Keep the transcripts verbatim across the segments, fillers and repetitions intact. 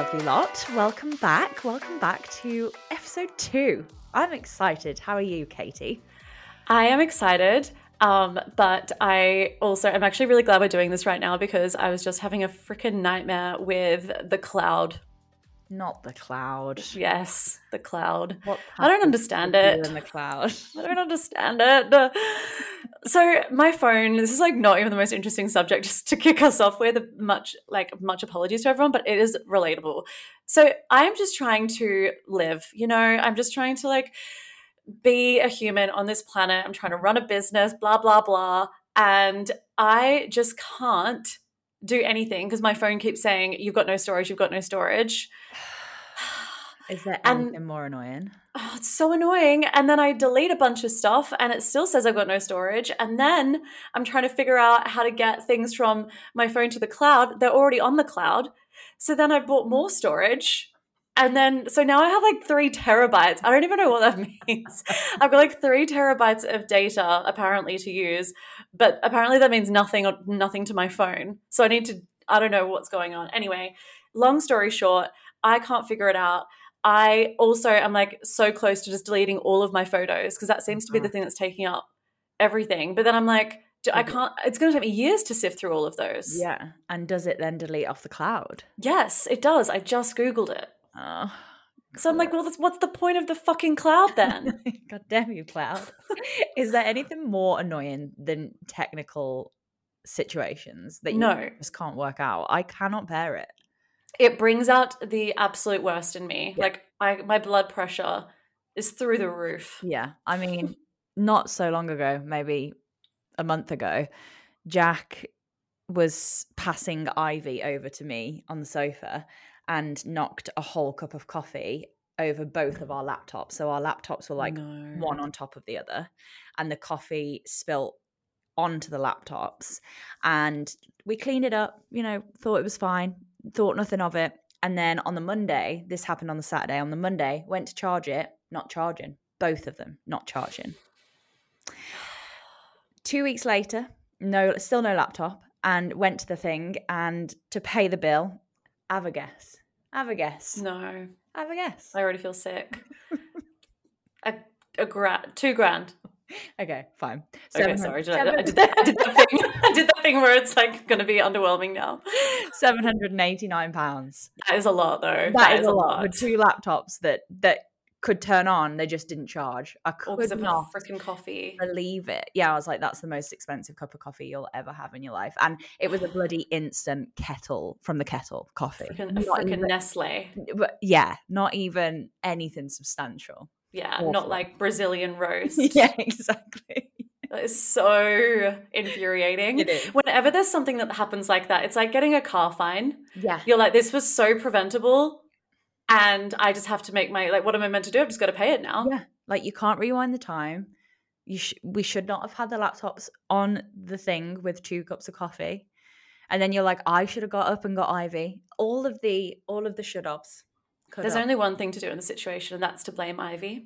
lovely lot. Welcome back. Welcome back to episode two. I'm excited. How are you, Katie? I am excited, um, but I also am actually really glad we're doing this right now because I was just having a freaking nightmare with the cloud. Not the cloud. Yes, the cloud. What I don't understand it. in the cloud? I don't understand it. So my phone, this is like not even the most interesting subject just to kick us off with, much like much apologies to everyone, but it is relatable. So I'm just trying to live, you know, I'm just trying to like be a human on this planet. I'm trying to run a business, blah, blah, blah. And I just can't do anything because my phone keeps saying, you've got no storage, you've got no storage. Is there anything and, more annoying? Oh, it's so annoying. And then I delete a bunch of stuff and it still says I've got no storage. And then I'm trying to figure out how to get things from my phone to the cloud. They're already on the cloud. So then I bought more storage. And then, so now I have like three terabytes. I don't even know what that means. I've got like three terabytes of data apparently to use, but apparently that means nothing or nothing to my phone. So I need to, I don't know what's going on. Anyway, long story short, I can't figure it out. I also am like so close to just deleting all of my photos because that seems to be the thing that's taking up everything. But then I'm like, I can't, it's going to take me years to sift through all of those. Yeah. And does it then delete off the cloud? Yes, it does. I just Googled it. Oh, so I'm like, well, what's the point of the fucking cloud then? God damn you, cloud. Is there anything more annoying than technical situations that you no. just can't work out? I cannot bear it. It brings out the absolute worst in me. Yeah. Like I, my blood pressure is through the roof. Yeah. I mean, not so long ago, maybe a month ago, Jack was passing Ivy over to me on the sofa and knocked a whole cup of coffee over both of our laptops. So our laptops were like no. one on top of the other, and the coffee spilt onto the laptops. And we cleaned it up, you know, thought it was fine, thought nothing of it. And then on the Monday, this happened on the Saturday, on the Monday, went to charge it, not charging. Both of them, not charging. Two weeks later, no, still no laptop, and went to the thing and to pay the bill. Have a guess. Have a guess. No. Have a guess. I already feel sick. a a grand, two grand. Okay, fine. Okay, sorry. Did I, I, did that, I did that thing. I did that thing where it's like going to be underwhelming now. Seven hundred and eighty-nine pounds. That is a lot, though. That, that is, is a lot. With two laptops that that could turn on, they just didn't charge. I could not freaking coffee believe it. Yeah, I was like, that's the most expensive cup of coffee you'll ever have in your life, and it was a bloody instant kettle from the kettle coffee. Freaking, a freaking Nestle. But yeah, not even anything substantial. Yeah, awful. Not like Brazilian roast. Yeah, exactly. That is so infuriating. It is. Whenever there's something that happens like that, it's like getting a car fine. Yeah. You're like, this was so preventable and I just have to make my, like, what am I meant to do? I've just got to pay it now. Yeah. Like you can't rewind the time. You sh- We should not have had the laptops on the thing with two cups of coffee. And then you're like, I should have got up and got Ivy. All of the, all of the should-haves. There's only one thing to do in the situation, and that's to blame Ivy.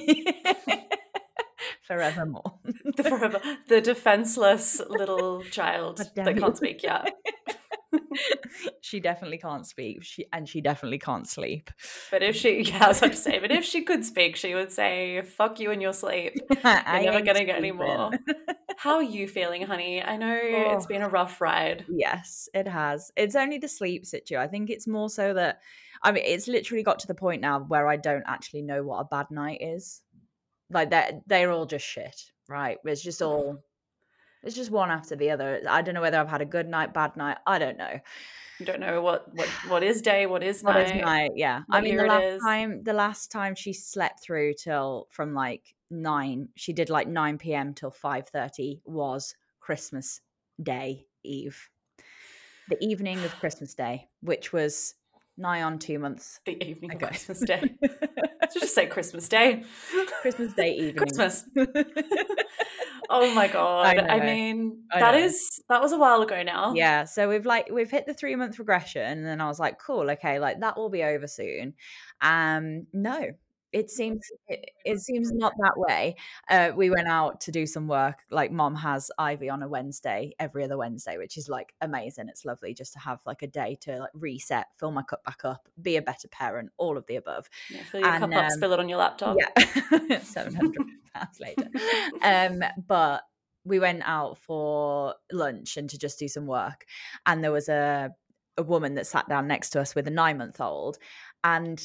Forevermore. the, forever, the defenseless little child that can't speak yet. She definitely can't speak. She and she definitely can't sleep. But if she, yeah, I was about to say, but if she could speak, she would say, "Fuck you in your sleep. You're never gonna get any more." How are you feeling, honey? I know oh, it's been a rough ride. Yes, it has. It's only the sleep situ. I think it's more so that, I mean, it's literally got to the point now where I don't actually know what a bad night is. Like they're, they're all just shit, right? It's just all, it's just one after the other. I don't know whether I've had a good night, bad night. I don't know. You don't know what, what, what is day, what is what night. What is night, yeah. I mean, the last time, the last time she slept through till from like nine, she did like nine p.m. till five thirty was Christmas Day Eve. The evening of Christmas Day, which was nigh on two months. The evening ago. Of Christmas Day. So just say Christmas Day. Christmas Day evening. Christmas. Oh my god! I, I mean, I that know. is that was a while ago now. Yeah, so we've like we've hit the three month regression, and then I was like, cool, okay, like that will be over soon. Um, no, it seems it, it seems not that way. Uh, we went out to do some work. Like mom has Ivy on a Wednesday, every other Wednesday, which is like amazing. It's lovely just to have like a day to like reset, fill my cup back up, be a better parent, all of the above. Yeah, fill your And cup up, um, spill it on your laptop. yeah, seven hundred pounds later. Um, but we went out for lunch and to just do some work, and there was a a woman that sat down next to us with a nine month old, and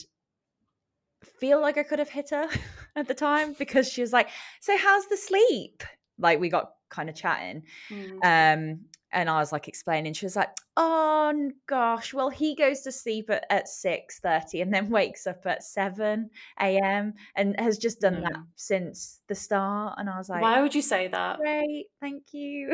feel like I could have hit her at the time because she was like, "So how's the sleep?" Like we got kind of chatting. Mm. Um, and I was like explaining. She was like, "Oh gosh, well he goes to sleep at, at six thirty and then wakes up at seven a.m. and has just done that No. since the start." And I was like, Why would you say that? "Great, thank you."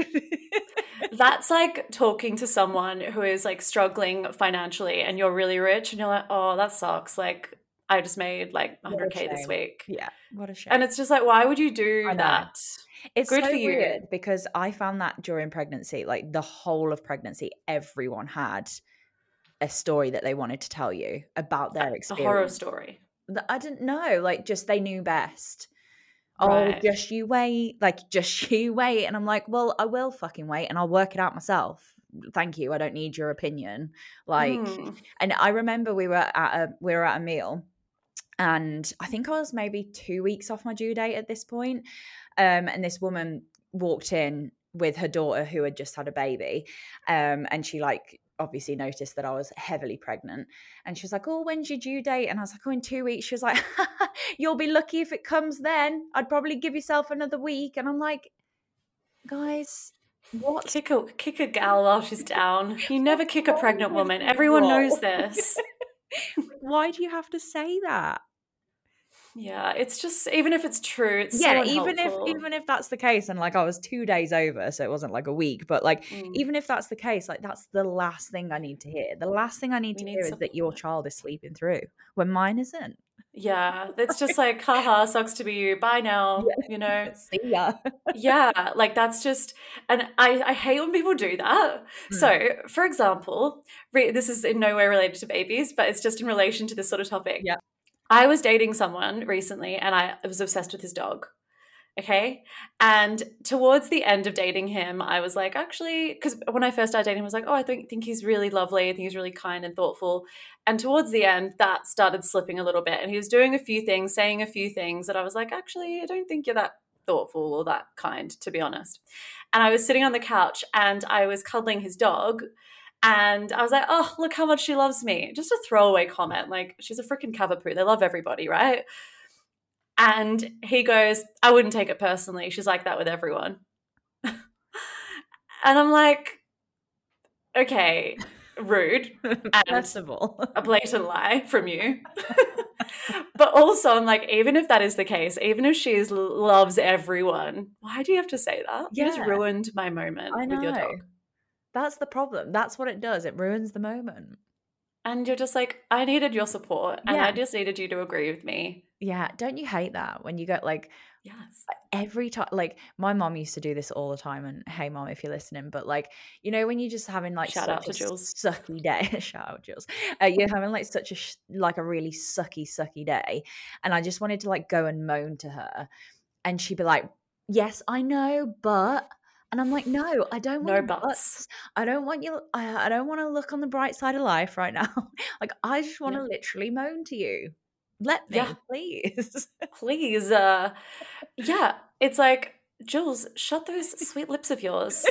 That's like talking to someone who is like struggling financially and you're really rich and you're like, "Oh, that sucks. Like I just made like What a one hundred K this shame. week." Yeah, what a shame. And it's just like, why would you I do know. that? It's Good so for you. weird because I found that during pregnancy, like the whole of pregnancy, everyone had a story that they wanted to tell you about their A horror experience. story. That I didn't know, like just they knew best. Oh, Right. just you wait, like just you wait. And I'm like, well, I will fucking wait and I'll work it out myself. Thank you. I don't need your opinion. Like, Mm. and I remember we were at a we were at a meal, and I think I was maybe two weeks off my due date at this point. Um, and this woman walked in with her daughter who had just had a baby. Um, and she like obviously noticed that I was heavily pregnant. And she was like, "Oh, when's your due date?" And I was like, "Oh, in two weeks." She was like, "You'll be lucky if it comes then. I'd probably give yourself another week." And I'm like, guys, what? Kick a kick a gal while she's down. You never What's kick a wrong pregnant with woman. you Everyone all? knows this. Why do you have to say that? Yeah, it's just even if it's true, it's Yeah, so even if unhelpful. even if that's the case, and like I was two days over, so it wasn't like a week, but like Mm. even if that's the case, like that's the last thing I need to hear. The last thing I need We to need hear is that your support. child is sleeping through when mine isn't. Yeah, it's just like, haha, sucks to be you. Bye now, you know? See ya. Yeah, like that's just, and I, I hate when people do that. Mm. So, for example, re- this is in no way related to babies, but it's just in relation to this sort of topic. Yep. I was dating someone recently and I was obsessed with his dog. Okay. And towards the end of dating him, I was like, actually, because when I first started dating him, I was like, oh, I think, think he's really lovely. I think he's really kind and thoughtful. And towards the end, that started slipping a little bit. And he was doing a few things, saying a few things that I was like, actually, I don't think you're that thoughtful or that kind, to be honest. And I was sitting on the couch and I was cuddling his dog. And I was like, oh, look how much she loves me. Just a throwaway comment. Like, she's a freaking Cavapoo. They love everybody, right? And he goes, I wouldn't take it personally. She's like that with everyone. And I'm like, okay, rude. And First of all, a blatant lie from you. But also, I'm like, even if that is the case, even if she loves everyone, why do you have to say that? yeah, You just ruined my moment I know. with your dog. That's the problem. That's what it does. It ruins the moment. And you're just like, I needed your support and Yeah. I just needed you to agree with me. Yeah, don't you hate that when you get like Yes. every time, like my mom used to do this all the time, and hey mom if you're listening, but like, you know, when you're just having like Shout such out to a Jules. sucky day, shout out Jules, uh, you're having like such a sh- like a really sucky sucky day, and I just wanted to like go and moan to her, and she'd be like, yes I know, but, and I'm like, no, I don't want No the buts. buts. I don't want you. I, I don't want to look on the bright side of life right now. Like I just want to Yeah. literally moan to you. Let me, Yeah. please. Please. Uh, yeah, it's like, Jules, shut those sweet lips of yours.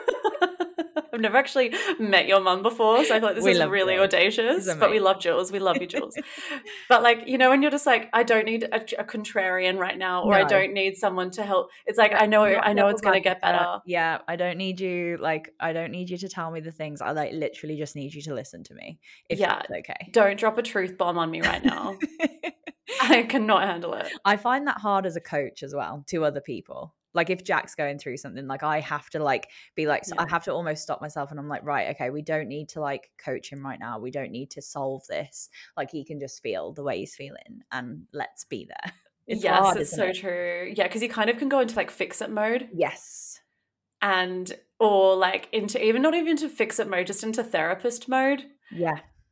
I've never actually met your mum before, so I feel like this We is love really Jules. audacious, She's but we amazing. love Jules. We love you, Jules. But like, you know, when you're just like, I don't need a, a contrarian right now, or I No. don't need someone to help. It's like, I know, Not I know it's devil's going to get advocate. better. Yeah, I don't need you. Like, I don't need you to tell me the things. I like literally just need you to listen to me. If Yeah, that's okay. don't drop a truth bomb on me right now. I cannot handle it. I find that hard as a coach as well to other people. Like if Jack's going through something, like I have to like be like, so Yeah. I have to almost stop myself, and I'm like, right, okay, we don't need to like coach him right now. We don't need to solve this. Like he can just feel the way he's feeling, and let's be there. It's Yes, hard, it's isn't so it? true. Yeah, because you kind of can go into like fix it mode. Yes. And or like into even not even into fix it mode, just into therapist mode. Yeah.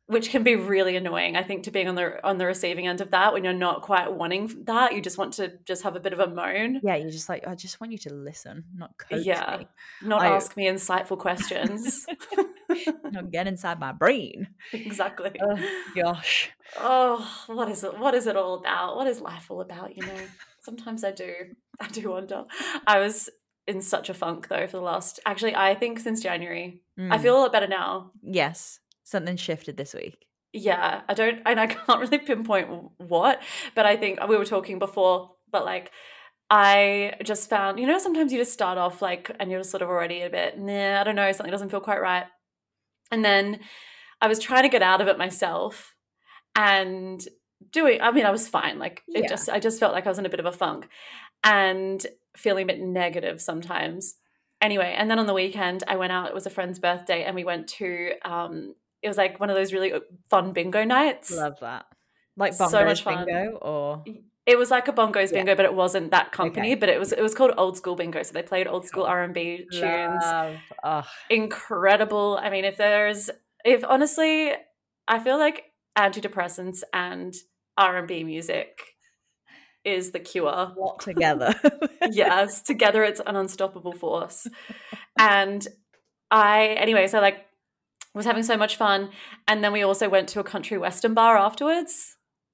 which can be really annoying, I think, to being on the on the receiving end of that when you're not quite wanting that. You just want to just have a bit of a moan. Yeah, you're just like, I just want you to listen, not coach Yeah. me. Not I ask me insightful questions. not get inside my brain. Exactly. Oh gosh. Oh, what is it? What is it all about? What is life all about, you know? Sometimes I do. I do wonder. I was in such a funk though for the last, actually, I think since January. I Mm, feel a lot better now. yes, something shifted this week. Yeah, I don't, and I can't really pinpoint w- what, but I think we were talking before, but like, I just found, you know, sometimes you just start off like, and you're just sort of already a bit, nah, I don't know, something doesn't feel quite right. And then I was trying to get out of it myself and doing, I mean, I was fine. Like, it Yeah. just, I just felt like I was in a bit of a funk and feeling a bit negative sometimes. Anyway, and then on the weekend, I went out, it was a friend's birthday, and we went to, um, it was like one of those really fun bingo nights. Love that. Like So bongos much fun. bingo or It was like a bongos yeah. bingo, but it wasn't that company. Okay. But it was it was called Old School Bingo. So they played old school Cool. R and B tunes. Love. Oh, Incredible. I mean, if there's if honestly, I feel like antidepressants and R and B music is the cure. what together. Yes, together it's an unstoppable force. And I anyway, so like was having so much fun, and then we also went to a country western bar afterwards.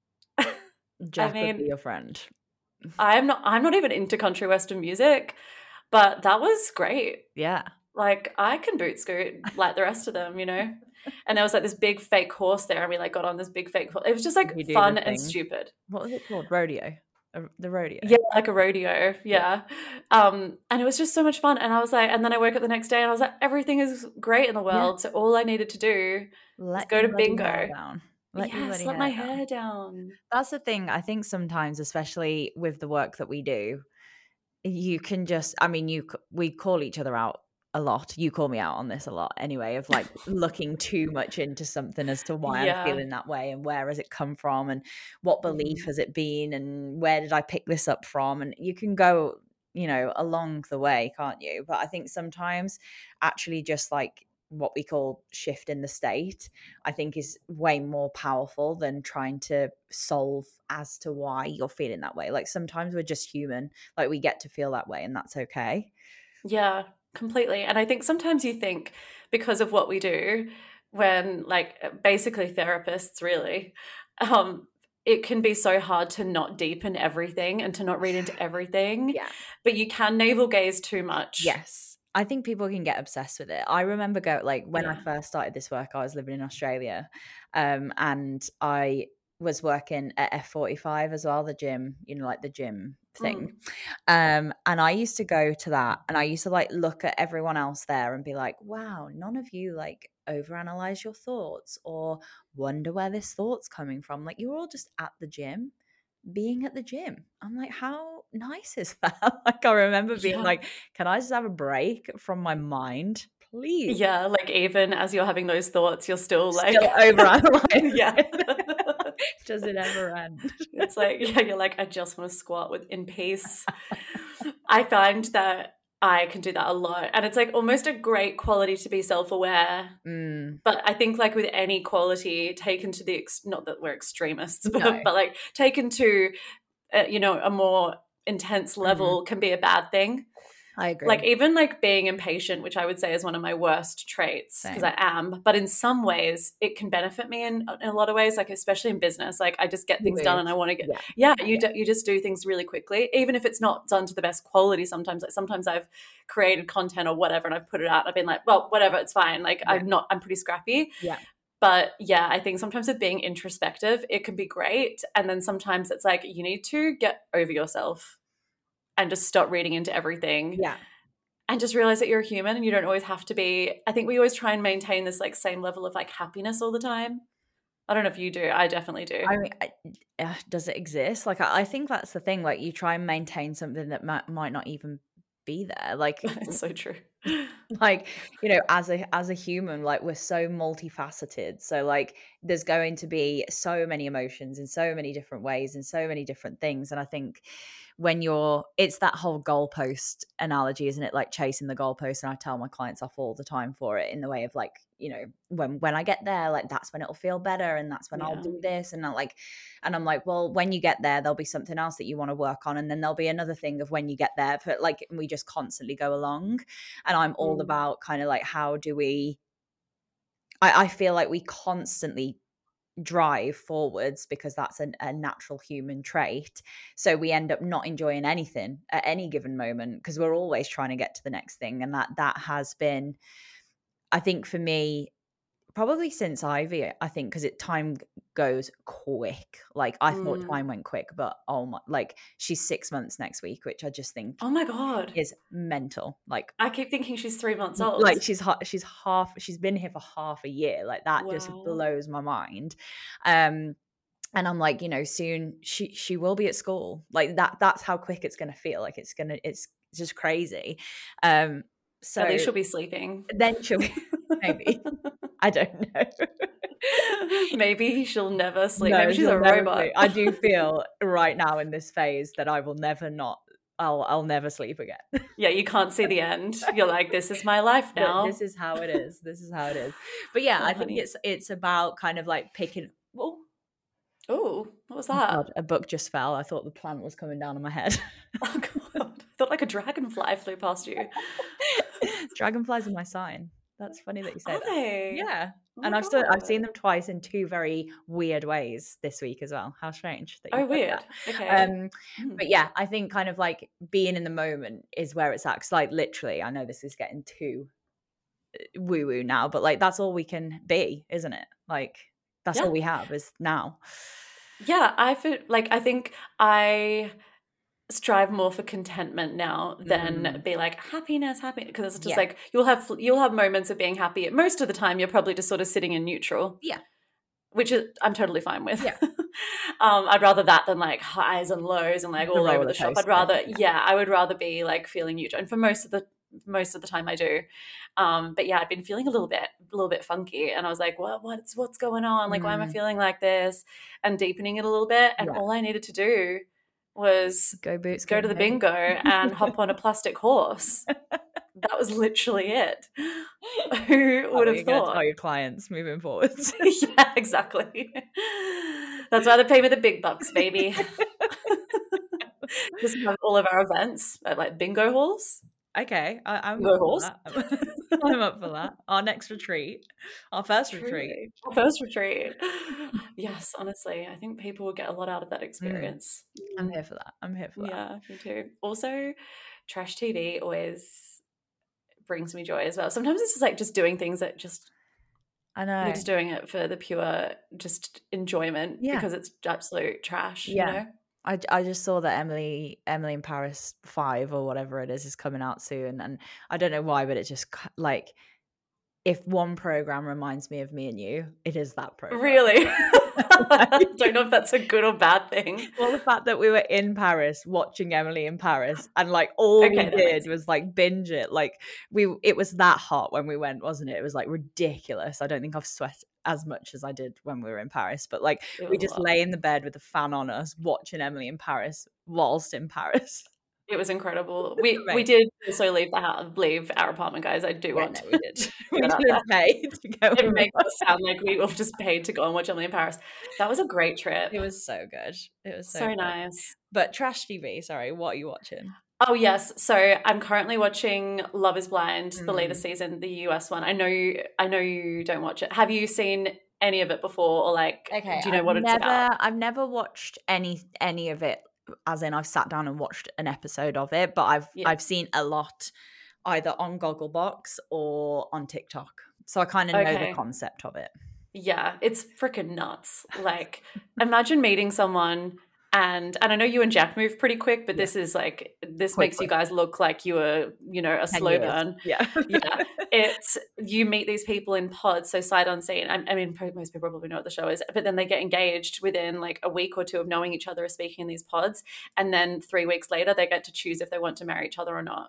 I Jack would be mean, your friend. I'm not I'm not even into country western music, but that was great. Yeah. Like, I can boot scoot like the rest of them, you know? And there was like this big fake horse there, and we like got on this big fake horse. It was just You like do the fun and thing. stupid. What was it called? Rodeo. Uh, The rodeo. Yeah, like a rodeo. Yeah. Yeah. Um, and it was just so much fun. And I was like, and then I woke up the next day and I was like, everything is great in the Yeah. world. So all I needed to do was Let go your to bloody hair bingo. down. Let your Yes, bloody let hair my down. hair down. That's the thing. I think sometimes, especially with the work that we do, you can just, I mean, you c- we call each other out a lot. You call me out on this a lot anyway, of like looking too much into something as to why I'm Yeah. feeling that way and where has it come from and what belief Mhm. has it been and where did I pick this up from? And you can go, you know, along the way, can't you? But I think sometimes actually just like what we call shift in the state, I think is way more powerful than trying to solve as to why you're feeling that way. Like sometimes we're just human, like we get to feel that way and that's okay. Yeah, completely. And I think sometimes you think because of what we do, when like uh, basically therapists really, um, it can be so hard to not deepen everything and to not read into everything, Yeah. but you can navel gaze too much. Yes. I think people can get obsessed with it. I remember go like when I Yeah. first started this work, I was living in Australia, um, and I was working at F forty-five as well, the gym, you know, like the gym thing. Mm. Um, and I used to go to that and I used to like look at everyone else there and be like, wow, none of you like overanalyze your thoughts or wonder where this thought's coming from. Like you're all just at the gym being at the gym. I'm like, how nice is that? Like, I remember being Yeah. like, can I just have a break from my mind, please? Yeah, like even as you're having those thoughts, you're still like Still overanalyzing. yeah. Does it ever end? It's like, yeah, you're like, I just want to squat with in peace. I find that I can do that a lot. And it's like almost a great quality to be self-aware. Mm, But I think like with any quality taken to the, ex- not that we're extremists, no. but, but like taken to, uh, you know, a more intense level can be a bad thing. I agree. Like even like being impatient, which I would say is one of my worst traits because I am, but in some ways it can benefit me in, in a lot of ways, like especially in business. Like I just get You things done move. and I want to get, Yeah. yeah, you Yeah. do, you just do things really quickly, even if it's not done to the best quality. Sometimes, like sometimes I've created content or whatever and I've put it out. I've been like, well, whatever, it's fine. Like Yeah. I'm not, I'm pretty scrappy. Yeah. But yeah, I think sometimes with being introspective, it can be great. And then sometimes it's like you need to get over yourself and just stop reading into everything. Yeah. And just realize that you're a human and you don't always have to be. I think we always try and maintain this like same level of like happiness all the time. I don't know if you do. I definitely do. I mean, I, uh, does it exist? Like, I, I think that's the thing. Like, you try and maintain something that might, might not even be there. Like, It's so true. like you know as a as a human, like we're so multifaceted, so like there's going to be so many emotions in so many different ways and so many different things. And I think when you're it's that whole goalpost analogy, isn't it? Like chasing the goalpost. And I tell my clients off all the time for it, in the way of like you know, when when I get there, like that's when it'll feel better, and that's when I'll Yeah. do this, and I like, and I'm like, well, when you get there, there'll be something else that you want to work on, and then there'll be another thing of when you get there. But like, we just constantly go along, and I'm all Mm. about kind of like, how do we? I, I feel like we constantly drive forwards because that's a, a natural human trait. So we end up not enjoying anything at any given moment because we're always trying to get to the next thing. And that that has been, I think for me, probably since Ivy, I think, because it time goes quick. Like I thought Mm. time went quick, but oh my, like she's six months next week, which I just think Oh my God. is mental. Like I keep thinking she's three months old. like she's ha- she's half she's been here for half a year. Like that just Wow. blows my mind. Um and I'm like, you know, soon she she will be at school. Like that that's how quick it's going to feel. Like it's going to it's just crazy. Um so At least she'll be sleeping. then she'll be maybe. I don't know. Maybe she'll never sleep. No, Maybe she's she'll a never robot. sleep. I do feel right now in this phase that I will never not I'll I'll never sleep again. Yeah, you can't see the end. You're like, this is my life But now. this is how it is. This is how it is. But yeah, Oh, I think honey. it's it's about kind of like picking. Oh, Oh, what was oh that? God, a book just fell. I thought the plant was coming down on my head. Oh God, I thought like a dragonfly flew past you. Dragonflies are my sign. That's funny that you say Are that. they? Yeah, Oh and my I've still, I've God. seen them twice in two very weird ways this week as well. How strange that you Oh, said weird. that. Okay. Um, Mm. but yeah, I think kind of like being in the moment is where it's at. 'Cause like literally, I know this is getting too woo woo now, but like that's all we can be, isn't it? Like that's Yeah. all we have is now. Yeah, I feel like I think I strive more for contentment now than Mm. be like happiness, happiness, because it's just Yeah. like you'll have you'll have moments of being happy. Most of the time, you're probably just sort of sitting in neutral, Yeah. which is I'm totally fine with. Yeah. um, I'd rather that than like highs and lows and like The all over roller the shop. I'd coaster. rather, yeah, I would rather be like feeling neutral. And for most of the most of the time, I do. Um, but yeah, I'd been feeling a little bit, a little bit funky, and I was like, "What? What's what's going on? Like, why am I Mm. feeling like this?" And deepening it a little bit, and Yeah. all I needed to do was Go boots. go to the hey. bingo and hop on a plastic horse. That was literally it. Who How would are have you going to thought? tell your clients moving forwards? Yeah, exactly. That's why they pay me the big bucks, baby. Just have all of our events at like bingo halls. Okay, I, I'm Bingo up for halls. that. I'm up for that. Our next retreat, our first retreat. Truly. Our first retreat. Yes, honestly, I think people will get a lot out of that Mm. experience. I'm Mm. here for that. I'm here for that. Yeah, me too. Also, trash T V always brings me joy as well. Sometimes it's just like just doing things that just I know. you're just doing it for the pure just enjoyment Yeah. because it's absolute trash, you Yeah. know? I, I just saw that Emily Emily in Paris five or whatever it is is coming out soon, and I don't know why, but it just c- like if one program reminds me of Me and You, it is that program. Really? Don't know if that's a good or bad thing. Well, the fact that we were in Paris watching Emily in Paris, and like all Okay, we that makes did was like binge it. Like we, it was that hot when we went, wasn't it? It was like ridiculous. I don't think I've sweat as much as I did when we were in Paris, but like It we was a just lot. lay in the bed with the fan on us, watching Emily in Paris whilst in Paris. It was incredible. We we Right. did also leave the house, leave our apartment, guys. I do Yeah, want no, to we did. We get out there. didn't pay to go. It makes us sound like we all just paid to go and watch Emily in Paris. That was a great trip. It was so good. It was so, So good. nice. But trash T V, sorry, what are you watching? Oh yes, so I'm currently watching Love Is Blind, the Mm. latest season, the U S one. I know you. I know you don't watch it. Have you seen any of it before, or like, Okay, do you know I've what it's never, about? I've never watched any any of it. As in, I've sat down and watched an episode of it, but I've Yeah. I've seen a lot either on Gogglebox or on TikTok, so I kind of know Okay. the concept of it. Yeah, it's freaking nuts. Like, imagine meeting someone, and and I know you and Jack move pretty quick, but Yeah. this is like this Quick, makes you quick. guys look like you were, you know, a ten slow years. burn. Yeah. Yeah, it's you meet these people in pods, so sight unseen. I, I mean, pro- most people probably know what the show is, but then they get engaged within like a week or two of knowing each other or speaking in these pods, and then three weeks later they get to choose if they want to marry each other or not.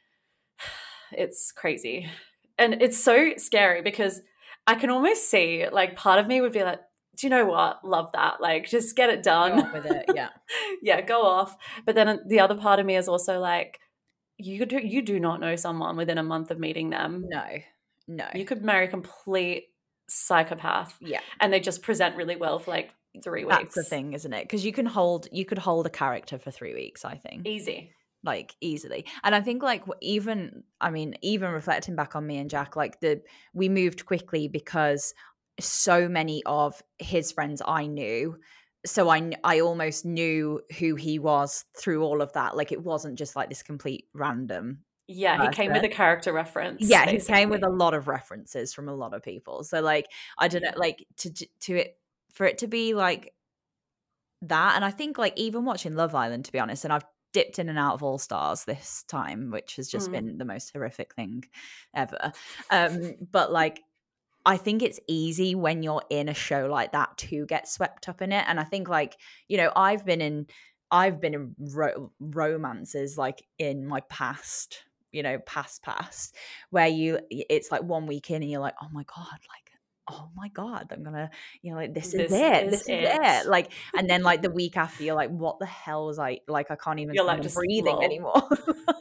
It's crazy, and it's so scary because I can almost see like part of me would be like, do you know what? Love that. Like, just get it Go done. on with it. Yeah. Yeah, go off. But then the other part of me is also like, you do you do not know someone within a month of meeting them. No. No. You could marry a complete psychopath. Yeah. And they just present really well for like three weeks. That's the thing, isn't it? Because you can hold you could hold a character for three weeks, I think. Easy. Like easily. And I think like even I mean, even reflecting back on me and Jack, like the we moved quickly because so many of his friends I knew. So I I almost knew who he was through all of that. Like it wasn't just like this complete random Yeah, he came with person. a character reference. Yeah, basically. he came with a lot of references from a lot of people. So like I don't Yeah. know, like to to it for it to be like that. And I think like even watching Love Island, to be honest, and I've dipped in and out of All Stars this time, which has just Mm. been the most horrific thing ever. Um, but like I think it's easy when you're in a show like that to get swept up in it. And I think like, you know, I've been in I've been in ro- romances like in my past, you know, past past where you it's like one week in and you're like, oh my God, like oh my God, I'm gonna, you know, like this is This it. is This is it. it. Like, and then like the week after you're like, what the hell was I like I can't even You're stand like on just breathing lol. anymore.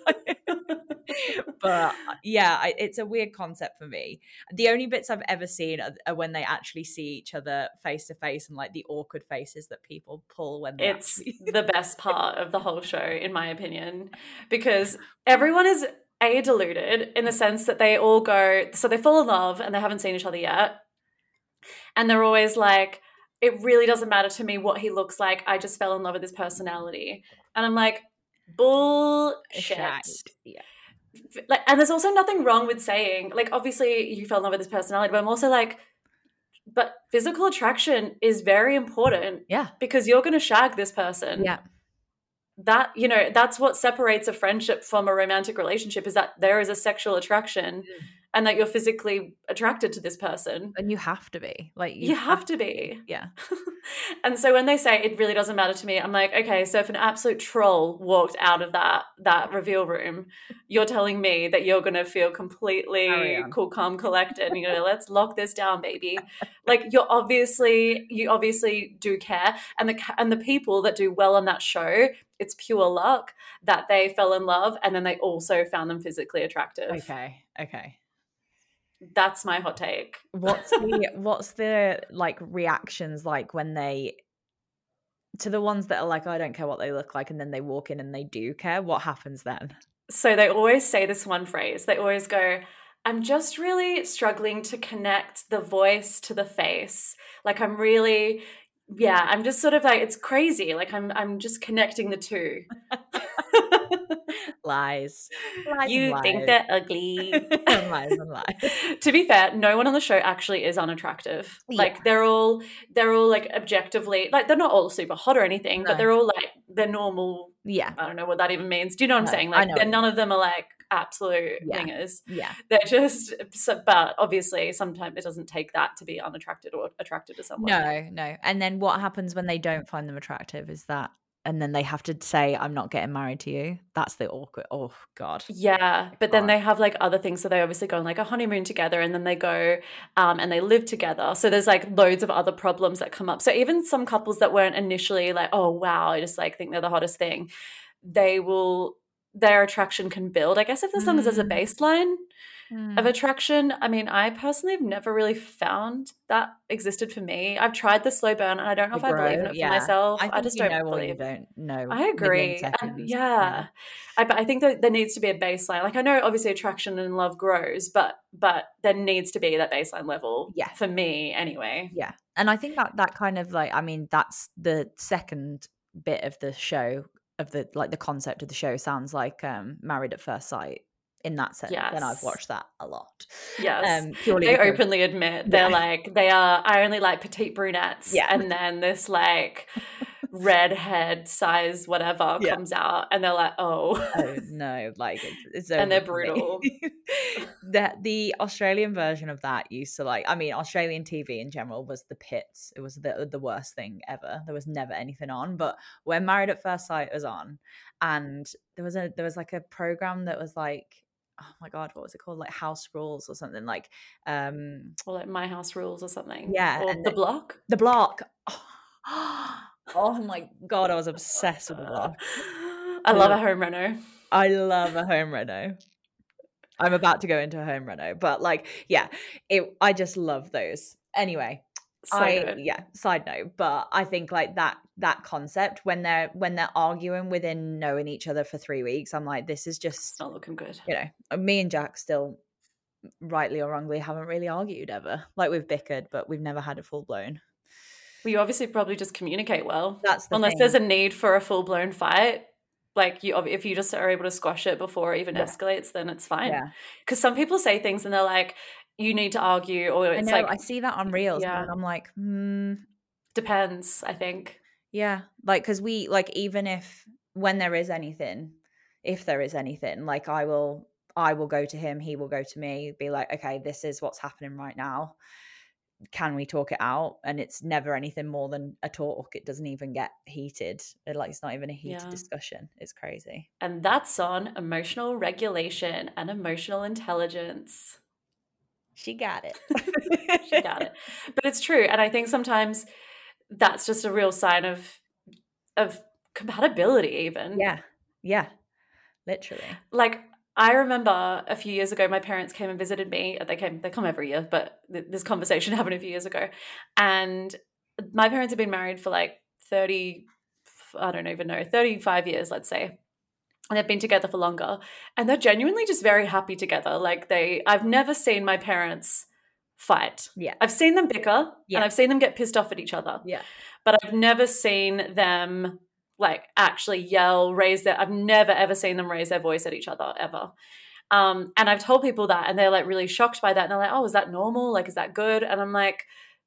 But yeah, I, it's a weird concept for me. The only bits I've ever seen are, are when they actually see each other face to face and like the awkward faces that people pull when they It's actually the best part of the whole show, in my opinion, because everyone is A, deluded in the sense that they all go, so they fall in love and they haven't seen each other yet. And they're always like, it really doesn't matter to me what he looks like. I just fell in love with his personality. And I'm like, bullshit. Shite. Yeah. Like, and there's also nothing wrong with saying, like, obviously you fell in love with his personality, but I'm also like, but physical attraction is very important. Yeah. Because you're going to shag this person. Yeah. That, you know, that's what separates a friendship from a romantic relationship, is that there is a sexual attraction Mm. and that you're physically attracted to this person. And you have to be. Like you, You have to be. Yeah. And so when they say it really doesn't matter to me, I'm like, okay, so if an absolute troll walked out of that that reveal room, you're telling me that you're gonna feel completely cool, calm, collected, and you're gonna let's lock this down, baby. Like you're obviously you obviously do care, and the and the people that do well on that show, it's pure luck that they fell in love and then they also found them physically attractive. Okay. Okay. That's my hot take. What's the what's the like reactions like when they to the ones that are like, I don't care what they look like, and then they walk in and they do care? What happens then? So they always say this one phrase. They always go, I'm just really struggling to connect the voice to the face. Like I'm really, yeah, I'm just sort of like, it's crazy. Like I'm I'm just connecting the two. Lies. Lies You and think lies. they're ugly. Lies and lies. To be fair, no one on the show actually is unattractive. Yeah. Like they're all they're all like objectively, like they're not all super hot or anything, No. but they're all like they're normal. Yeah. I don't know what that even means. Do you know what No, I'm saying? I Like know they're, what you none of them are like absolute Yeah. wingers. Yeah. They're just so, but obviously sometimes it doesn't take that to be unattracted or attracted to someone. No, no. And then what happens when they don't find them attractive is that, and then they have to say, I'm not getting married to you. That's the awkward. Oh, God. Yeah, but then they have like other things. So they obviously go on like a honeymoon together, and then they go um, and they live together. So there's like loads of other problems that come up. So even some couples that weren't initially like, oh, wow, I just like think they're the hottest thing, they will, their attraction can build, I guess, if as long as there's a Mm. baseline Mm. of attraction. I mean, I personally have never really found that existed for me. I've tried the slow burn, and I don't know To if I believe in grow, it for yeah. myself. I I think just you don't know or believe. you don't know I within agree. And seconds. yeah, I, but I think that there needs to be a baseline. Like I know obviously attraction and love grows, but but there needs to be that baseline level. Yeah. For me anyway. Yeah. And I think that that kind of like, I mean, that's the second bit of the show, of the like the concept of the show sounds like um Married at First Sight in that sense. And I've Yes. watched that a lot. Yes. Um, purely They because, openly admit they're yeah. like they are I only like petite brunettes. Yeah. And then this like redhead size whatever Yeah. comes out and they're like, oh. Oh no, like it's, it's And they're over for me. brutal. the the Australian version of that used to like, I mean, Australian T V in general was the pits. It was the the worst thing ever. There was never anything on. But when Married at First Sight was on, and there was a there was like a program that was like, oh my God, what was it called? Like House Rules or something, like um Or like My House Rules or something. yeah, Or and The the, Block. the Block. Oh my God, I was obsessed with The Block. I love a home reno. I love a home reno. I'm about to go into a home reno, but like, yeah, it, I just love those. Anyway, So I, good. yeah, side note, but I think like that, that concept when they're, when they're arguing within knowing each other for three weeks, I'm like, this is It's just, not looking good. you know, me and Jack still, rightly or wrongly, haven't really argued ever. Like we've bickered, but we've never had a full blown. Well, you obviously probably just communicate well. That's the Unless thing. there's a need for a full blown fight. Like you, if you just are able to squash it before it even Yeah. escalates, then it's fine. Yeah. Because some people say things and they're like, you need to argue, or I it's know. like, I see that on reels, yeah, and I'm like, hmm. depends, I think. Yeah, like because we like even if when there is anything, if there is anything, like I will I will go to him, he will go to me, be like, okay, this is what's happening right now. Can we talk it out? And it's never anything more than a talk. It doesn't even get heated. It, like it's not even a heated Yeah. discussion. It's crazy. And that's on emotional regulation and emotional intelligence. She got it. She got it. But it's true. And I think sometimes that's just a real sign of of compatibility even. Yeah. Yeah. Literally. Like I remember a few years ago, my parents came and visited me. They came, they come every year, but th- this conversation happened a few years ago. And my parents have been married for like thirty, I don't even know, thirty-five years, let's say. And they've been together for longer. And they're genuinely just very happy together. Like they, I've never seen my parents fight. Yeah. I've seen them bicker Yeah. and I've seen them get pissed off at each other. Yeah. But I've never seen them like actually yell, raise their, I've never ever seen them raise their voice at each other ever. Um, and I've told people that and they're like really shocked by that. And they're like, oh, is that normal? Like, is that good? And I'm like,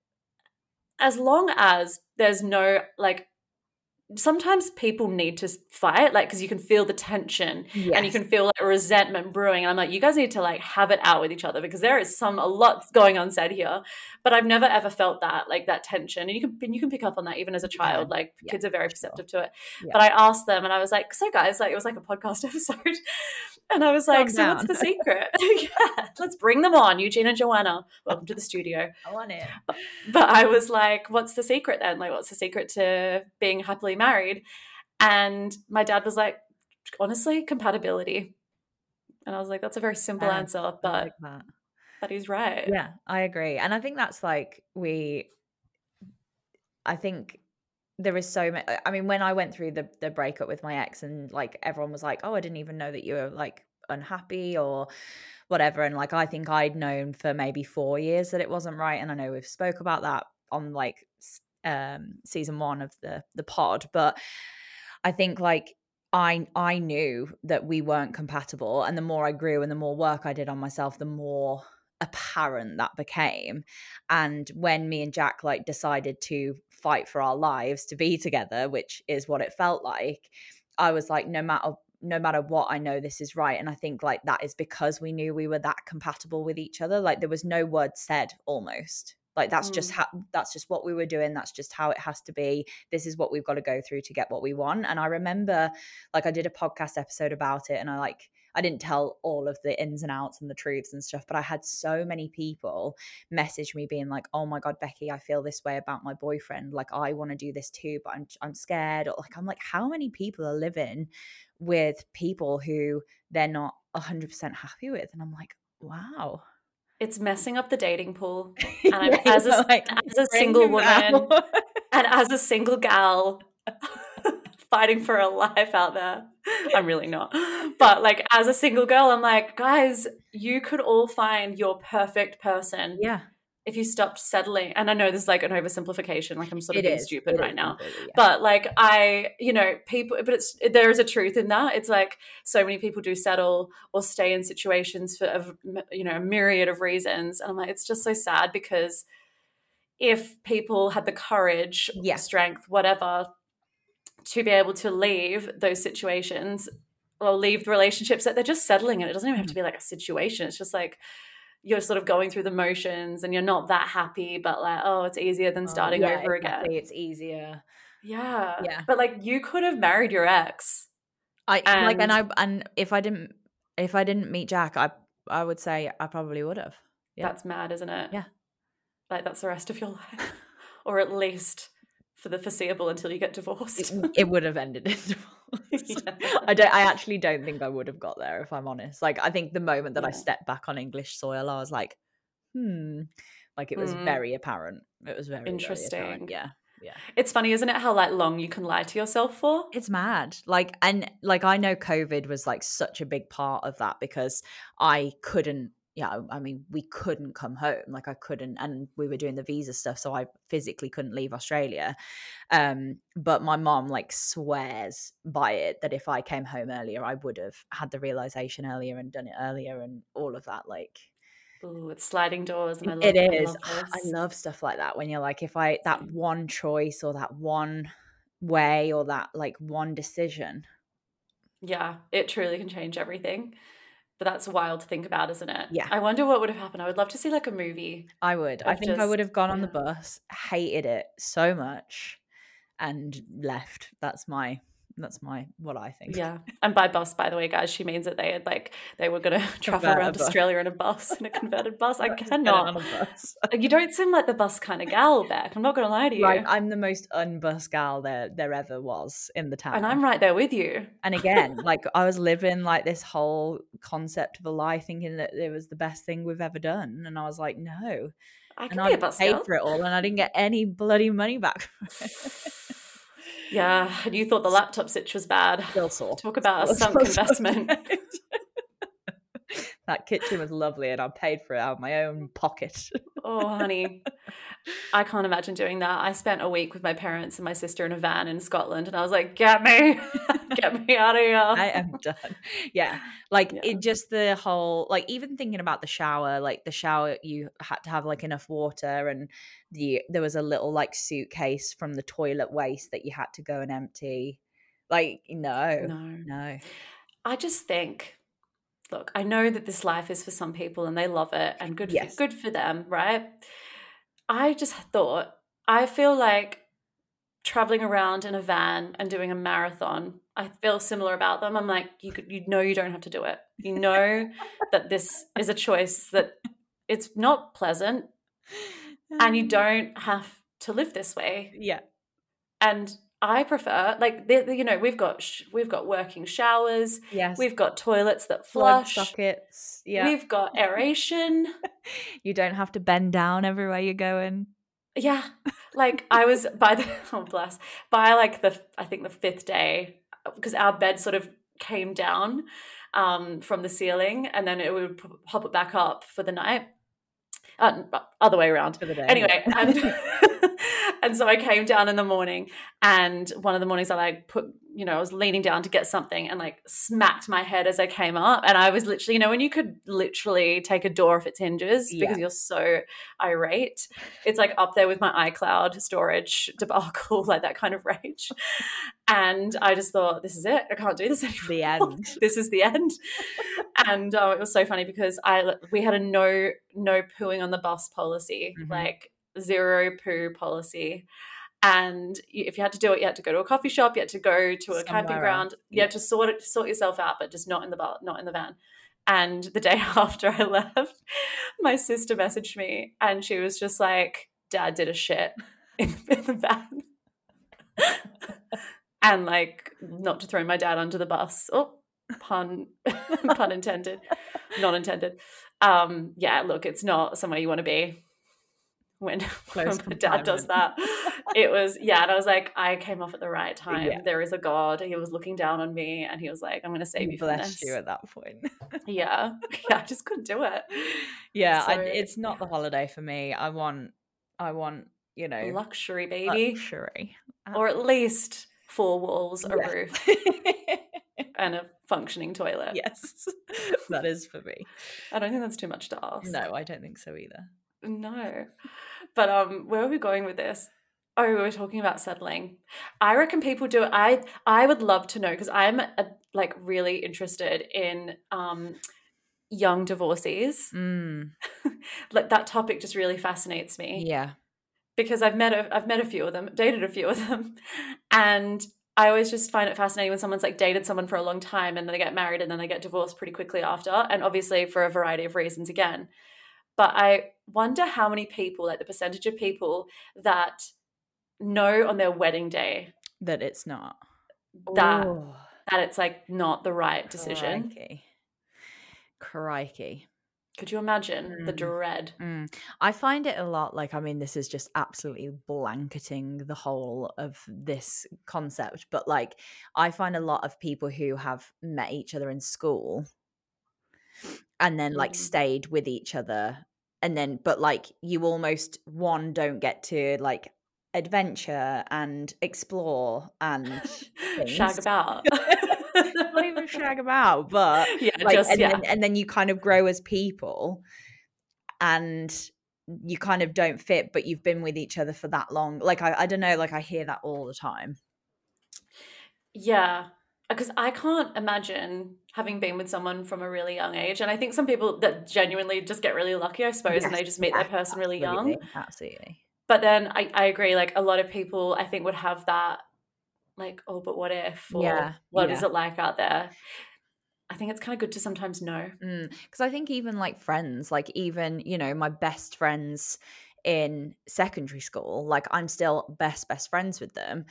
as long as there's no like, sometimes people need to fight, like, because you can feel the tension Yes. and you can feel like resentment brewing. And I'm like, you guys need to like have it out with each other because there is some a lot going on said here. But I've never ever felt that like that tension, and you can you can pick up on that even as a child. Like Yeah, kids are very sure. perceptive to it. Yeah. But I asked them, and I was like, so guys, like it was like a podcast episode, and I was like, Calm so what's down. the secret? Yeah, let's bring them on, Eugene and Joanna. Welcome to the studio. I want it. But I was like, what's the secret then? Like, what's the secret to being happily married? And my dad was like, honestly, compatibility. And I was like, that's a very simple Yeah, answer, I but like that. but he's right. Yeah, I agree. And I think that's like we I think there is so much. I mean, when I went through the the breakup with my ex and like everyone was like, "Oh, I didn't even know that you were like unhappy or whatever." And like I think I'd known for maybe four years that it wasn't right, and I know we've spoke about that on like s- um season one of the the pod, but I think like I I knew that we weren't compatible, and the more I grew and the more work I did on myself, the more apparent that became. And when me and Jack like decided to fight for our lives to be together, which is what it felt like, I was like, no matter no matter what, I know this is right. And I think like that is because we knew we were that compatible with each other. Like there was no word said almost. Like that's Mm. just how that's just what we were doing. That's just how it has to be. This is what we've got to go through to get what we want. And I remember like I did a podcast episode about it, and I like I didn't tell all of the ins and outs and the truths and stuff, but I had so many people message me being like, "Oh my God, Becky, I feel this way about my boyfriend. Like I want to do this too, but I'm I'm scared." Or like I'm like, how many people are living with people who they're not one hundred percent happy with? And I'm like, wow. It's messing up the dating pool. And I'm Yeah, as a, like, as a bring single him woman out. and as a single gal fighting for a life out there. I'm really not. But like as a single girl, I'm like, guys, you could all find your perfect person Yeah, if you stopped settling. And I know this is like an oversimplification, like I'm sort of it being is. stupid It right is now. completely, yeah. But like I, you know, people, but it's, there is a truth in that. It's like so many people do settle or stay in situations for, a, you know, a myriad of reasons. And I'm like, it's just so sad because if people had the courage, Yeah. strength, whatever, to be able to leave those situations or leave the relationships that they're just settling in. It doesn't even have to be like a situation. It's just like, you're sort of going through the motions and you're not that happy, but like, oh, it's easier than starting Oh, yeah, over exactly. again. It's easier. Yeah. Yeah. But like you could have married your ex. I and like, and I and if I didn't if I didn't meet Jack, I I would say I probably would have. Yeah. That's mad, isn't it? Yeah. Like that's the rest of your life. Or at least for the foreseeable until you get divorced. It, it would have ended in divorce. I don't I actually don't think I would have got there, if I'm honest. Like, I think the moment that I Yeah. stepped back on English soil, I was like, "Hmm." Like, it was Mm, very apparent. It was very, very apparent. interesting. Yeah. Yeah. It's funny, isn't it, how like long you can lie to yourself for? It's mad. Like, and like, I know COVID was like such a big part of that because I couldn't, yeah, I mean, we couldn't come home. Like, I couldn't, and we were doing the visa stuff. So I physically couldn't leave Australia. Um, but my mom like swears by it that if I came home earlier, I would have had the realization earlier and done it earlier and all of that. Like, Ooh, it's sliding doors, and I it love I is. love I this. love stuff like that when you're like, if I, that Same. one choice or that one way or that like one decision. Yeah, it truly can change everything. But that's wild to think about, isn't it? Yeah. I wonder what would have happened. I would love to see like a movie I would. I of think I would just have gone on the yeah. bus, hated it so much, and left. That's my that's my what I think. Yeah. And by bus, by the way, guys, she means that they had like they were gonna travel Convert a around bus. Australia in a bus, in a converted bus. I Just get it on cannot. a bus. You don't seem like the bus kind of gal, Beck. I'm not gonna lie to Like, you. I'm the most unbus gal there there ever was in the And town. I'm right there with you. And again, like, I was living like this whole concept of a lie thinking that it was the best thing we've ever done. And I was like, no. I And can be I'd a bus paid girl. for it all and I didn't get any bloody money back for it. Yeah, and you thought the laptop sitch was bad. Still sore. Talk about a Still- sunk still investment. subject. That kitchen was lovely and I paid for it out of my own pocket. Oh, honey. I can't imagine doing that. I spent a week with my parents and my sister in a van in Scotland, and I was like, get me, get me out of here. I am done. Yeah. Like, Yeah. it just the whole, like, even thinking about the shower, like the shower, you had to have like enough water and the there was a little like suitcase from the toilet waste that you had to go and empty. Like, no, No. no. I just think, look, I know that this life is for some people and they love it and good for, Yes. good for them, right? I just thought, I feel like traveling around in a van and doing a marathon, I feel similar about them. I'm like, you could, you know, you don't have to do it. You know that this is a choice that it's not pleasant, and you don't have to live this way. Yeah. And I prefer, like, the, the- you know, we've got sh- we've got working showers, Yes. we've got toilets that Plug flush, sockets. Yeah. we've got aeration. You don't have to bend down everywhere you're going. Yeah, like I was by the oh bless by like the I think the fifth day, because our bed sort of came down um, from the ceiling and then it would p- pop it back up for the night. Uh, other way around. For the day. Anyway, and and so I came down in the morning, and one of the mornings I like put, you know, I was leaning down to get something and like smacked my head as I came up, and I was literally, you know, when you could literally take a door off its hinges because Yeah. you're so irate. It's like up there with my iCloud storage debacle, like that kind of rage. And I just thought, this is it. I can't do this anymore. The end. This is the end. And uh, it was so funny because I we had a no no pooing on the bus policy, Mhm. like zero poo policy. And you, if you had to do it, you had to go to a coffee shop, you had to go to a camping Somewhere ground, else. you Yeah. had to sort it sort yourself out, but just not in the bu- not in the van. And the day after I left, my sister messaged me and she was just like, "Dad did a shit in, in the van." And like, not to throw my dad under the bus. Oh, pun pun intended, not intended. Um, yeah, look, it's not somewhere you want to be when, Close when my dad does that. It was, yeah, and I was like, I came off at the right time. Yeah. There is a God. He was looking down on me and he was like, I'm going to save He you from blessed this. you at that point. Yeah. Yeah, I just couldn't do it. Yeah, I, So, it's not the holiday for me. I want, I want, you know, luxury, baby. luxury. Or at least four walls, a Yeah. roof, and a functioning toilet. Yes, that is for me. I don't think that's too much to ask. No, I don't think so either. No. But um, where are we going with this? Oh, we were talking about settling. I reckon people do it. I I would love to know because I'm a, like really interested in um young divorcees. Mm, Like that topic just really fascinates me yeah. because I've met a, I've met a few of them, dated a few of them, and I always just find it fascinating when someone's like dated someone for a long time and then they get married and then they get divorced pretty quickly after, and obviously for a variety of reasons again. But I wonder how many people, like the percentage of people that know on their wedding day That it's not. that Oh, that it's like not the right decision. crikey. Crikey. Could you imagine the Mm. dread? Mm. I find it a lot like, I mean, this is just absolutely blanketing the whole of this concept, but like, I find a lot of people who have met each other in school and then like Mm. stayed with each other, and then, but like, you almost, one, don't get to like adventure and explore and Shag things. about. Not even shag about, but Yeah, like, just and yeah. then and then you kind of grow as people, and you kind of don't fit, but you've been with each other for that long. Like, I, I don't know, like I hear that all the time. Yeah, because I can't imagine having been with someone from a really young age. And I think some people that genuinely just get really lucky, I suppose, and Yes, they just meet yeah, their person really young. absolutely, absolutely. But then I, I agree, like a lot of people I think would have that, like, oh, but what if? Or Yeah, what is yeah. it like out there? I think it's kind of good to sometimes know. Because I think even like friends, like even, you know, my best friends in secondary school, like I'm still best, best friends with them,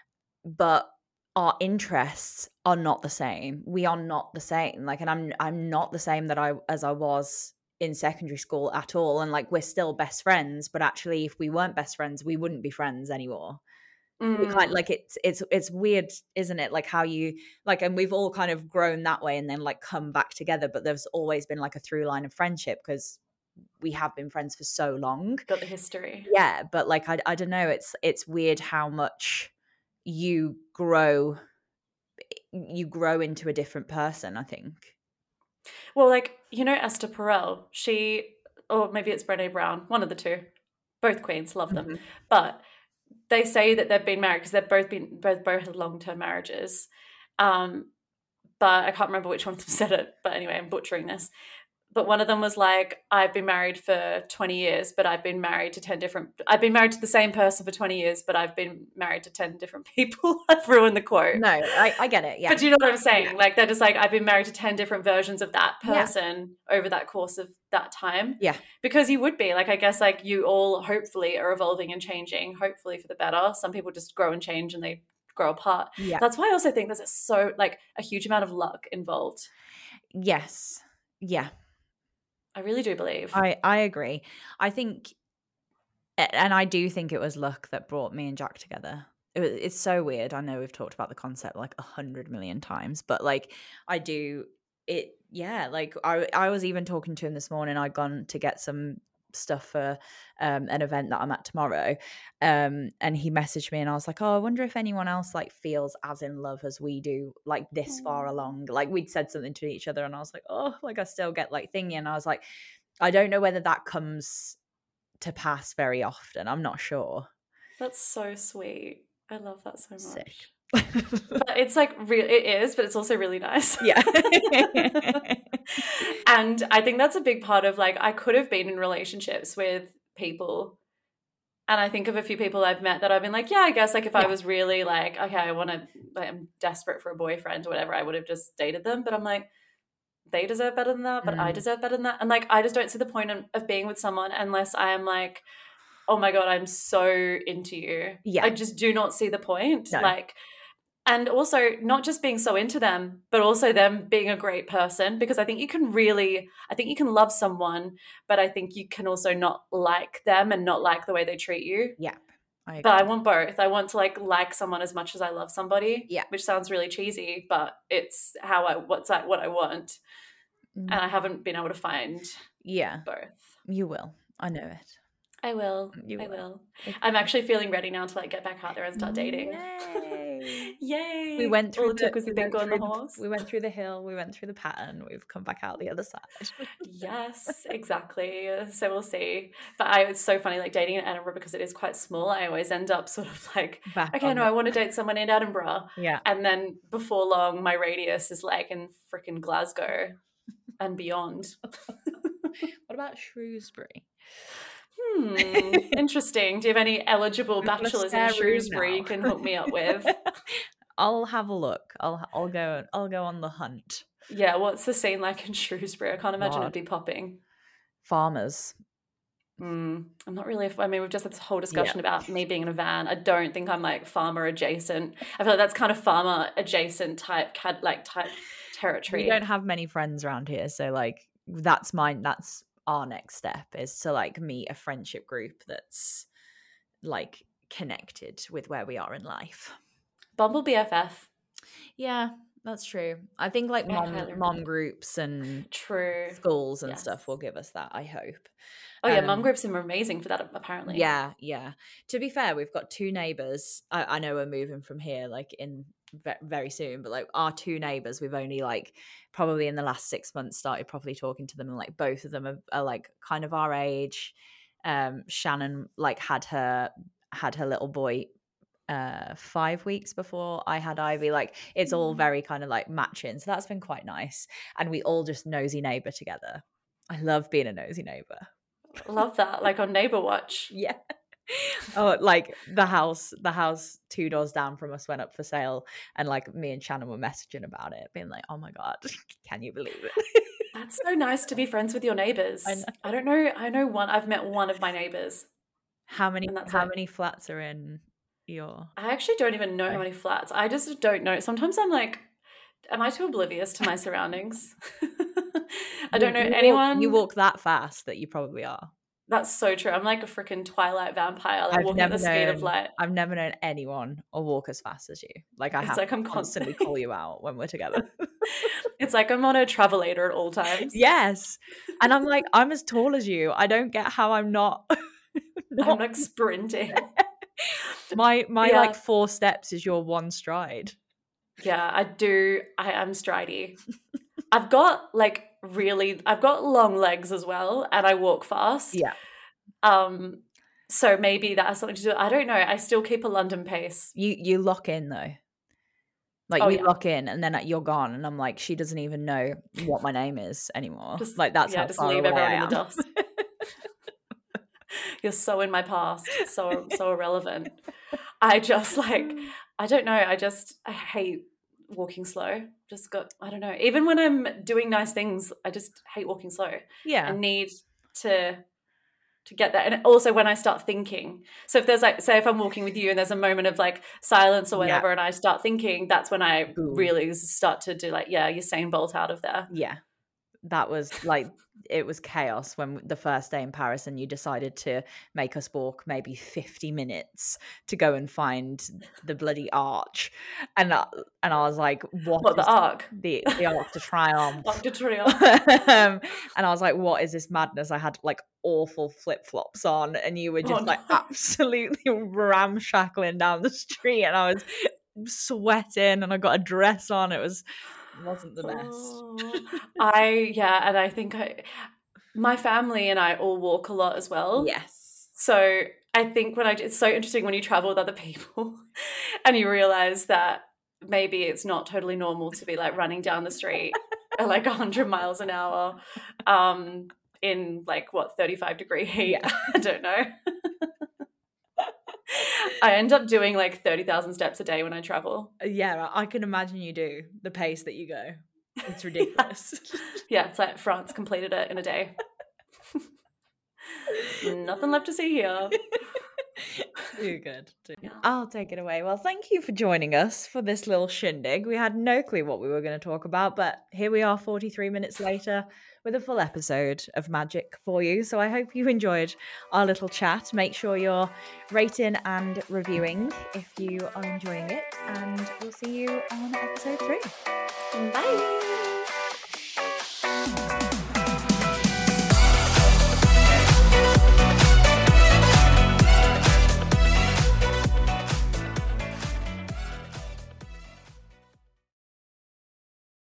but our interests are not the same. We are not the same. Like, and I'm I'm not the same that I as I was in secondary school at all. And like, we're still best friends, but actually if we weren't best friends, we wouldn't be friends anymore. We kind, Mm, like, it's it's it's weird, isn't it? Like how you like, and we've all kind of grown that way and then like come back together, but there's always been like a through line of friendship because we have been friends for so long. got the history. Yeah, but like, I I don't know, it's it's weird how much you grow you grow into a different person, I think. Well, like, you know, Esther Perel, she, or maybe it's Brené Brown, one of the two. Both queens, love them. Mhm. But they say that they've been married because they've both been both both had long term marriages. Um, but I can't remember which one of them said it. But anyway, I'm butchering this. But one of them was like, I've been married for twenty years, but I've been married to ten different, I've been married to the same person for twenty years, but I've been married to ten different people. I've ruined the quote. No, I I get it, yeah. But do you know what I'm saying? Yeah. Like, they're just like, I've been married to ten different versions of that Yeah. person over that course of that time. Yeah. Because you would be, like, I guess, like, you all hopefully are evolving and changing, hopefully for the better. Some people just grow and change and they grow apart. Yeah. That's why I also think there's a so, like, a huge amount of luck involved. Yes. Yeah. I really do believe. I I agree. I think, a- and I do think it was luck that brought me and Jack together. It was, it's so weird. I know we've talked about the concept like a hundred million times, but like, I do it. Yeah, like I I was even talking to him this morning. I'd gone to get some stuff for um an event that I'm at tomorrow, um and he messaged me and I was like, oh, I wonder if anyone else like feels as in love as we do, like this far along. Like, we'd said something to each other and I was like, oh, like I still get like thingy, and I was like, I don't know whether that comes to pass very often. I'm not sure. That's so sweet. I love that so Sick. much. But it's like real, it is, but it's also really nice. Yeah. And I think that's a big part of, like, I could have been in relationships with people. And I think of a few people I've met that I've been like, yeah, I guess, like, if I Yeah. was really like, okay, I want to, like, I'm desperate for a boyfriend or whatever, I would have just dated them. But I'm like, they deserve better than that, but I Mm. deserve better than that. And like, I just don't see the point of, of being with someone unless I am like, oh my God, I'm so into you. Yeah. I just do not see the point. No. Like, and also not just being so into them, but also them being a great person, because I think you can really, I think you can love someone, but I think you can also not like them and not like the way they treat you. Yeah. I But I agree. want both. I want to like like someone as much as I love somebody. Yeah. Which sounds really cheesy, but it's how I what's like what I want. Mm. And I haven't been able to find Yeah. both. You will. I know it. I will. You I will. will. It's I'm actually feeling ready now to like get back out there and start dating. Yay. Yay. We went through All it the took was we a thing went on the through the, horse. we went through the hill, we went through the pattern, we've come back out the other side. Yes, exactly. So we'll see. But I, it's so funny, like dating in Edinburgh, because it is quite small. I always end up sort of like, Back okay, on no, the- I want to date someone in Edinburgh. Yeah. And then before long, my radius is like in freaking Glasgow and beyond. What about Shrewsbury? Hmm, interesting. Do you have any eligible We've got a bachelors in spare room Shrewsbury you now. can hook me up with? I'll have a look. I'll I'll go I'll go on the hunt. Yeah, what's the scene like in Shrewsbury? I can't imagine God. it'd be popping. Farmers. Mm, I'm not really. I mean, we've just had this whole Yeah. discussion about me being in a van. I don't think I'm like farmer adjacent. I feel like that's kind of farmer adjacent type, cad like type We territory. don't have many friends around here, so like that's mine. That's our next step is to like meet a friendship group that's like connected with where we are in life. Bumble B F F. Yeah, that's true. I think like I mom highly mom recommend. groups and True. schools and Yes. stuff will give us that, I hope. Oh yeah, mum Um, groups are amazing for that apparently. yeah, yeah. To be fair, we've got two neighbors. I, I know we're moving from here like in ve- very soon, but like our two neighbors, we've only like probably in the last six months started properly talking to them, and like both of them are, are like kind of our age. Um, Shannon like had her had her little boy uh five weeks before I had Ivy. Like it's all Mm. very kind of like matching, so that's been quite nice, and we all just nosy neighbor together. I love being a nosy neighbor. Love that, like on Neighbor Watch. Yeah. Oh, like the house the house two doors down from us went up for sale, and like me and Shannon were messaging about it, being like, oh my god, can you believe it? That's so nice to be friends with your neighbors. I know. I don't know. I know one. I've met one of my neighbors. How many And that's how it. many flats are in your I actually don't even know how many flats. I just don't know. Sometimes I'm like, am I too oblivious to my surroundings? I don't know you walk, anyone. you walk that fast that you probably are. That's so true. I'm like a freaking Twilight vampire, like I've walking at never the speed of known light. I've never known anyone or walk as fast as you. Like I It's have like to I'm con- constantly call you out when we're together. It's like I'm on a travelator at all times. Yes. And I'm like, I'm as tall as you. I don't get how I'm not. not I'm like sprinting. my my Yeah. like four steps is your one stride. Yeah, I do. I am stridey. I've got like really, I've got long legs as well, and I walk fast. Yeah. Um, so maybe that has something to do. I don't know. I still keep a London pace. You you lock in though. Like Oh you yeah. lock in and then you're gone, and I'm like, she doesn't even know what my name is anymore. Just like that's yeah, how just far leave away everyone I in the am. dust. You're so in my past, so so irrelevant. I just like I don't know. I just I hate walking slow. Just got I don't know. Even when I'm doing nice things, I just hate walking slow. Yeah. I need to to get that. And also when I start thinking. So if there's like say if I'm walking with you and there's a moment of like silence or whatever, Yeah. and I start thinking, that's when I Ooh. really start to do like yeah, Usain Bolt out of there. Yeah. That was like it was chaos when the first day in Paris and you decided to make us walk maybe fifty minutes to go and find the bloody arch, and I, and I was like, what, What, is the Arc? the the Arc de Triomphe? Arc de Triomphe. um, and I was like, what is this madness? I had like awful flip flops on, and you were just Oh, like no. absolutely ramshackling down the street, and I was sweating, and I got a dress on. It was wasn't the best. Oh, I yeah, and I think I my family and I all walk a lot as well. Yes. So I think when I it's so interesting when you travel with other people and you realize that maybe it's not totally normal to be like running down the street at like one hundred miles an hour um in like what thirty-five degree heat. Yeah. I don't know. I end up doing like thirty thousand steps a day when I travel. Yeah, I can imagine you do the pace that you go. It's ridiculous. Yeah, it's like France completed it in a day. Nothing left to see here. Too good. Too. Yeah. I'll take it away. Well, thank you for joining us for this little shindig. We had no clue what we were going to talk about, but here we are forty-three minutes later with a full episode of Magic for you. So I hope you enjoyed our little chat. Make sure you're rating and reviewing if you are enjoying it, and we'll see you on episode three. Bye.